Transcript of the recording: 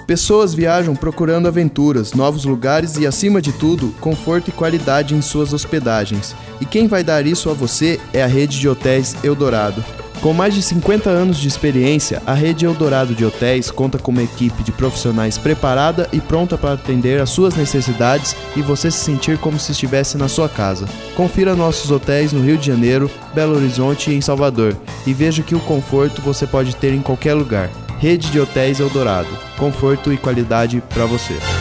Pessoas viajam procurando aventuras, novos lugares e, acima de tudo, conforto e qualidade em suas hospedagens. E quem vai dar isso a você é a Rede de Hotéis Eldorado. Com mais de 50 anos de experiência, a Rede Eldorado de Hotéis conta com uma equipe de profissionais preparada e pronta para atender às suas necessidades e você se sentir como se estivesse na sua casa. Confira nossos hotéis no Rio de Janeiro, Belo Horizonte e em Salvador e veja que o conforto você pode ter em qualquer lugar. Rede de Hotéis Eldorado. Conforto e qualidade para você.